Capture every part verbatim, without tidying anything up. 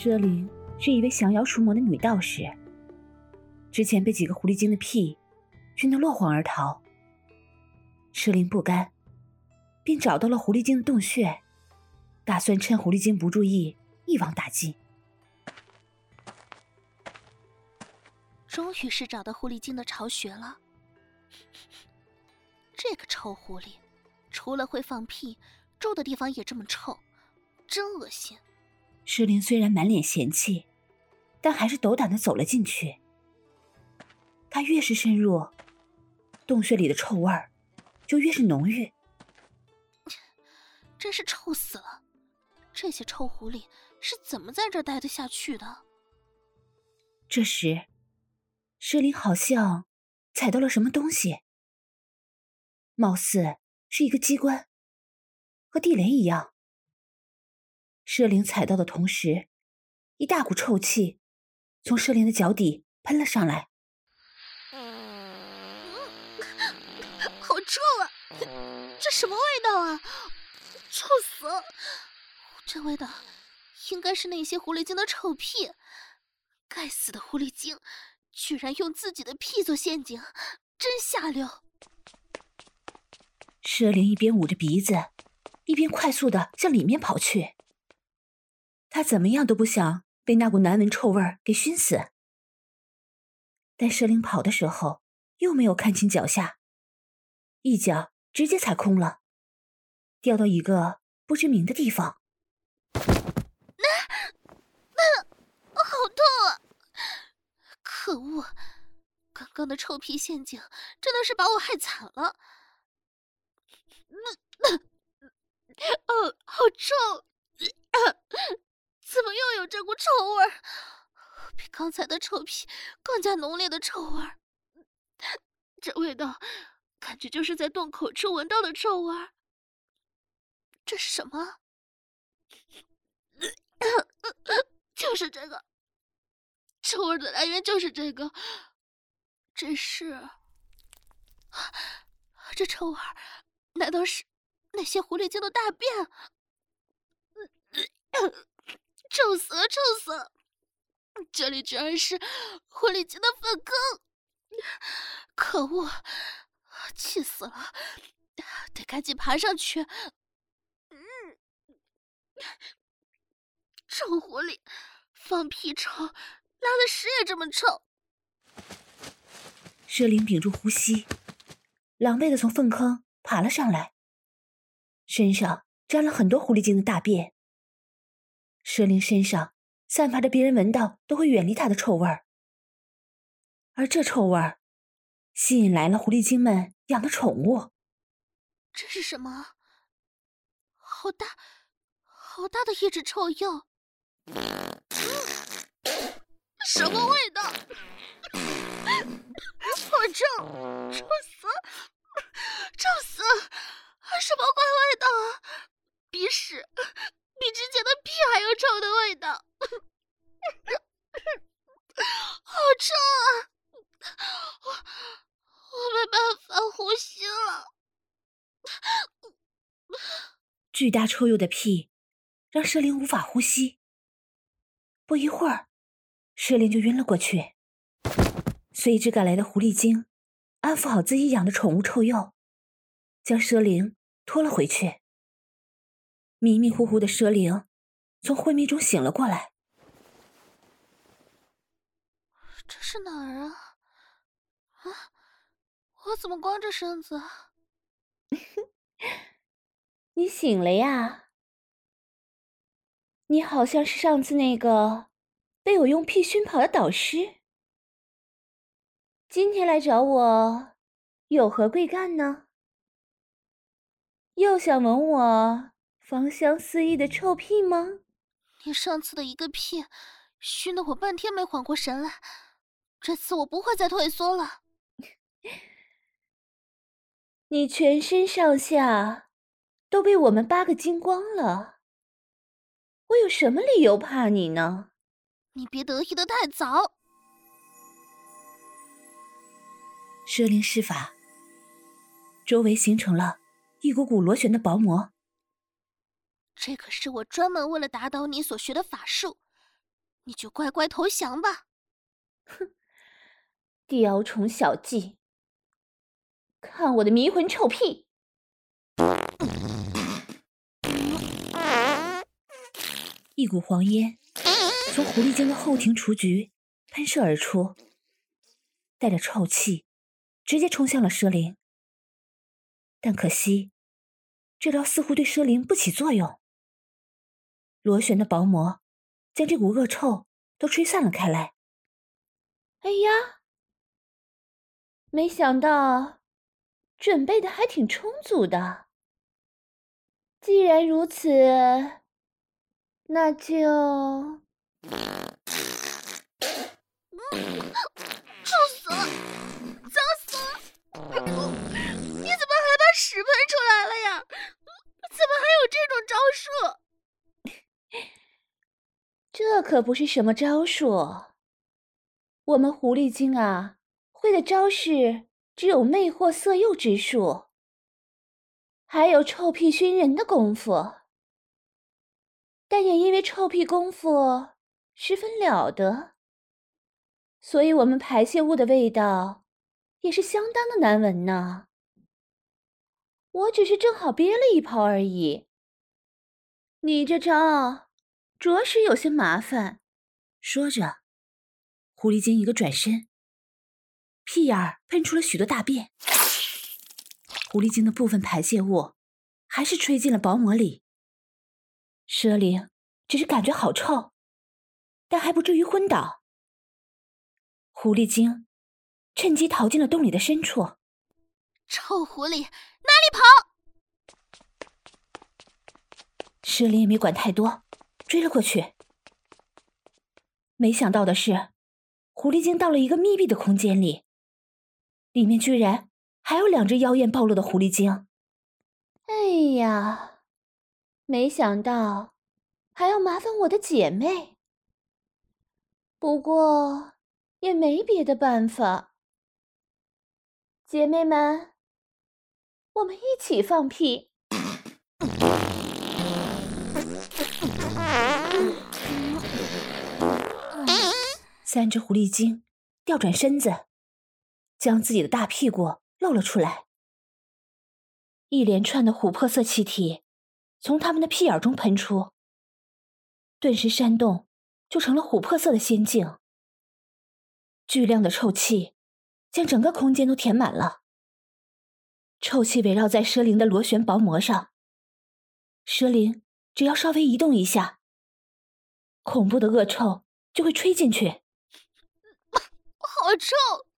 佘灵是一位降妖除魔的女道士，之前被几个狐狸精的屁熏得落荒而逃。佘灵不甘，便找到了狐狸精的洞穴，打算趁狐狸精不注意一网打尽。 终于是找到狐狸精的巢穴了。这个臭狐狸，除了会放屁，住的地方也这么臭，真恶心。 佘灵虽然满脸嫌弃，但还是斗胆地走了进去。他越是深入，洞穴里的臭味儿就越是浓郁， 真是臭死了！这些臭狐狸是怎么在这儿待得下去的？ 这时，佘灵好像踩到了什么东西，貌似是一个机关，和地雷一样。佘灵踩到的同时，一大股臭气从佘灵的脚底喷了上来。 嗯，好臭啊！这什么味道啊？臭死了！这味道应该是那些狐狸精的臭屁。该死的狐狸精，居然用自己的屁做陷阱，真下流！ 佘灵一边捂着鼻子，一边快速地向里面跑去。他怎么样都不想被那股难闻臭味给熏死。但佘灵跑的时候又没有看清脚下，一脚直接踩空了，掉到一个不知名的地方。 那那好痛啊！可恶，刚刚的臭屁陷阱真的是把我害惨了。哦，好臭！怎么又有这股臭味儿？比刚才的臭屁更加浓烈的臭味儿。这味道，感觉就是在洞口处闻到的臭味儿。这是什么？就是这个，臭味的来源就是这个。这是，这臭味难道是那些狐狸精的大便？臭死了，臭死了！这里居然是狐狸精的粪坑！可恶，气死了！得赶紧爬上去。嗯，臭狐狸，放屁臭，拉的屎也这么臭。 佘灵屏住呼吸，狼狈地从粪坑爬了上来，身上沾了很多狐狸精的大便。佘灵身上散发着别人闻到都会远离他的臭味儿，而这臭味儿吸引来了狐狸精们养的宠物。 这是什么？好大，好大的一只臭鼬！什么味道？好臭，臭死了，臭死了！什么怪味道啊？比屎，比之前的屁还要臭的味道！好臭啊！我我没办法呼吸了。 巨大臭鼬的屁让佘灵无法呼吸，不一会儿，佘灵就晕了过去。随之赶来的狐狸精安抚好自己养的宠物臭鼬，将佘灵拖了回去。迷迷糊糊的佘灵从昏迷中醒了过来。 这是哪儿啊？啊，我怎么光着身子？ 你醒了呀？你好像是上次那个被我用屁熏跑的导师，今天来找我有何贵干呢？又想闻我芳香四溢的臭屁吗？ 你上次的一个屁熏得我半天没缓过神来，这次我不会再退缩了。 你全身上下都被我们八个精光了，我有什么理由怕你呢？ 你别得意得太早。 佘灵施法，周围形成了一股股螺旋的薄膜。 这可是我专门为了打倒你所学的法术， 你就乖乖投降吧。 哼，雕虫小技，看我的迷魂臭屁！一股黄烟从狐狸精的后庭雏菊喷射而出，带着臭气，直接冲向了佘灵。但可惜，这招似乎对佘灵不起作用。螺旋的薄膜将这股恶臭都吹散了开来。哎呀，没想到准备的还挺充足的。既然如此，那就…… 臭死了，脏死了！你怎么还把屎喷出来了呀？怎么还有这种招数？ 这可不是什么招数。我们狐狸精啊，会的招式只有魅惑色诱之术，还有臭屁熏人的功夫。但也因为臭屁功夫十分了得，所以我们排泄物的味道也是相当的难闻呢。我只是正好憋了一泡而已。你这招着实有些麻烦。说着，狐狸精一个转身，屁眼儿喷出了许多大便。狐狸精的部分排泄物还是吹进了薄膜里。佘灵只是感觉好臭，但还不至于昏倒。狐狸精趁机逃进了洞里的深处。 臭狐狸，哪里跑？ 佘灵也没管太多，追了过去。没想到的是，狐狸精到了一个密闭的空间里，里面居然还有两只妖艳暴露的狐狸精。哎呀，没想到还要麻烦我的姐妹。不过也没别的办法。姐妹们，我们一起放屁。三只狐狸精调转身子，将自己的大屁股露了出来。一连串的琥珀色气体从它们的屁眼中喷出，顿时山洞就成了琥珀色的仙境。巨量的臭气将整个空间都填满了。臭气围绕在佘灵的螺旋薄膜上，佘灵只要稍微移动一下，恐怖的恶臭就会吹进去。 好臭！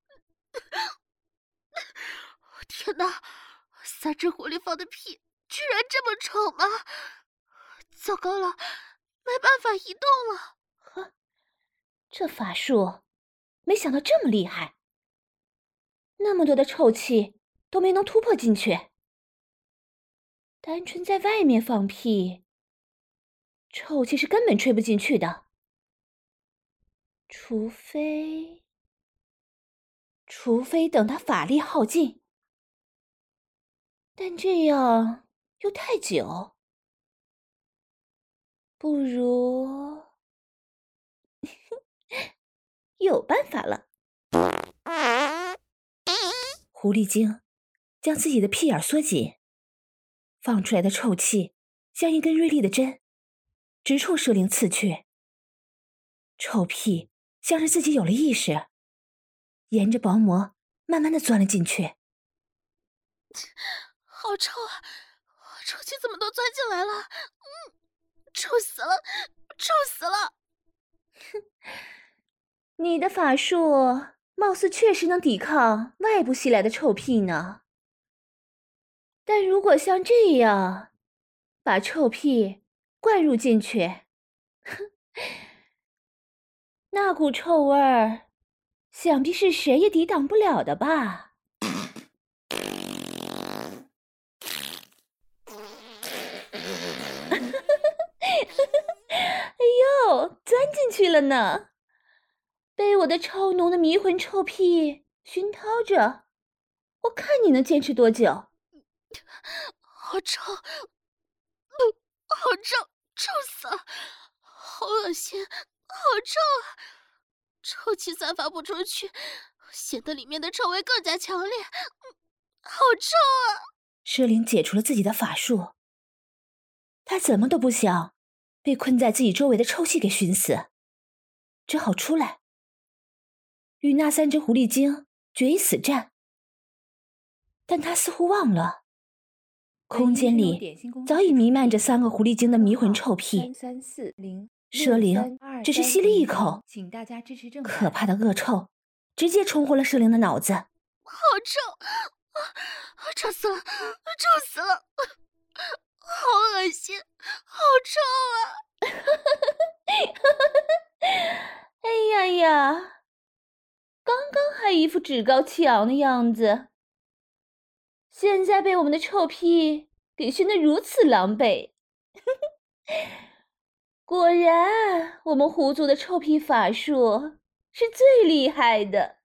天哪，三只狐狸放的屁居然这么臭吗？糟糕了，没办法移动了。 呵，这法术没想到这么厉害，那么多的臭气都没能突破进去。单纯在外面放屁，臭气是根本吹不进去的。除非……除非等他法力耗尽，但这样又太久。不如……有办法了。狐狸精将自己的屁眼缩紧，放出来的臭气像一根锐利的针，直冲佘灵刺去。臭屁像是自己有了意识，沿着薄膜慢慢的钻了进去。 好臭啊！臭气怎么都钻进来了？嗯，臭死了，臭死了！ 哼，你的法术貌似确实能抵抗外部袭来的臭屁呢。但如果像这样把臭屁灌入进去，哼，那股臭味儿，想必是谁也抵挡不了的吧？哎呦，钻进去了呢！被我的超浓的迷魂臭屁熏陶着，我看你能坚持多久。 好臭，好臭，臭死了，好恶心， 好臭啊！臭气散发不出去，显得里面的臭味更加强烈。好臭啊！ 诗玲解除了自己的法术，她怎么都不想被困在自己周围的臭气给熏死，只好出来，与那三只狐狸精决一死战。但她似乎忘了，空间里早已弥漫着三个狐狸精的迷魂臭屁。佘灵只是吸了一口，可怕的恶臭直接冲昏了佘灵的脑子。 好臭！啊，臭死了！臭死了！好恶心！好臭啊！ 哎呀呀，刚刚还一副趾高气扬的样子，现在被我们的臭屁给熏得如此狼狈。果然，我们狐族的臭屁法术是最厉害的。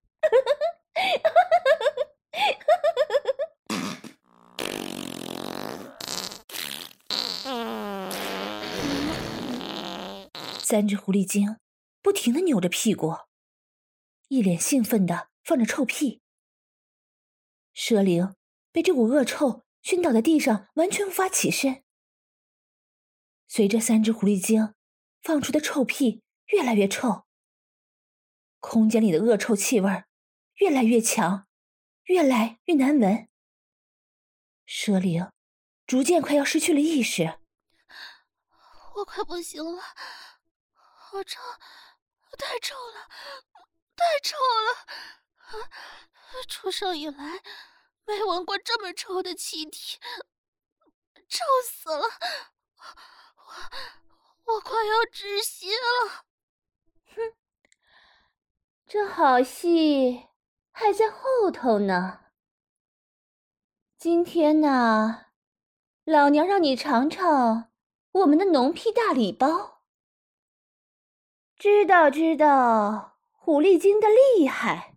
三只狐狸精不停地扭着屁股，一脸兴奋地放着臭屁。佘灵被这股恶臭熏倒在地上，完全无法起身。随着三只狐狸精放出的臭屁越来越臭，空间里的恶臭气味越来越强，越来越难闻。佘灵逐渐快要失去了意识。 我快不行了，好臭，太臭了，太臭了！出生以来没闻过这么臭的气体，臭死了！我我快要窒息了。 哼，这好戏还在后头呢。今天呢，老娘让你尝尝我们的浓屁大礼包，知道知道狐狸精的厉害。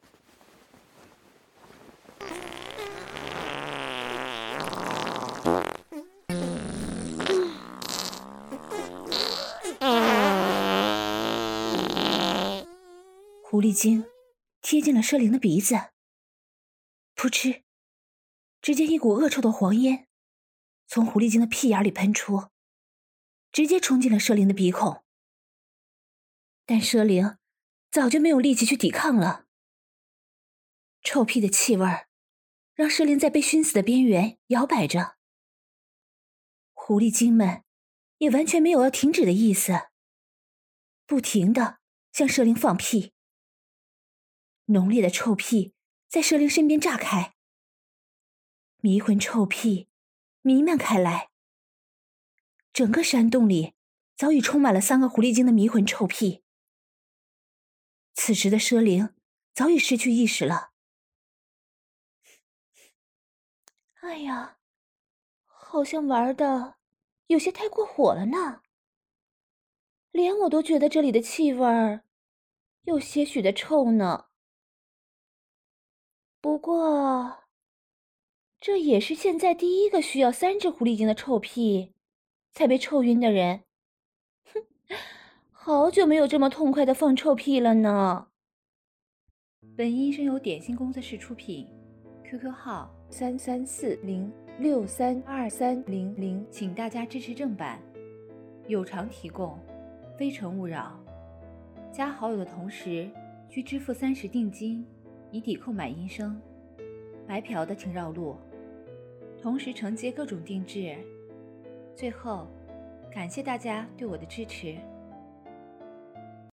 狐狸精贴近了佘灵的鼻子，噗嗤，只见一股恶臭的黄烟从狐狸精的屁眼里喷出，直接冲进了佘灵的鼻孔。但佘灵早就没有力气去抵抗了，臭屁的气味让佘灵在被熏死的边缘摇摆着。狐狸精们也完全没有要停止的意思，不停地向佘灵放屁。浓烈的臭屁在佘灵身边炸开，迷魂臭屁弥漫开来，整个山洞里早已充满了三个狐狸精的迷魂臭屁。此时的佘灵早已失去意识了。哎呀，好像玩的有些太过火了呢，连我都觉得这里的气味儿有些许的臭呢。不过，这也是现在第一个需要三只狐狸精的臭屁才被臭晕的人。哼，好久没有这么痛快的放臭屁了呢。 本音声由点心工作室出品 ，Q Q 号三三四零六三二三零零，请大家支持正版，有偿提供，非诚勿扰。加好友的同时需支付三十定金，以抵购买音声。白嫖的请绕路，同时承接各种定制。最后，感谢大家对我的支持。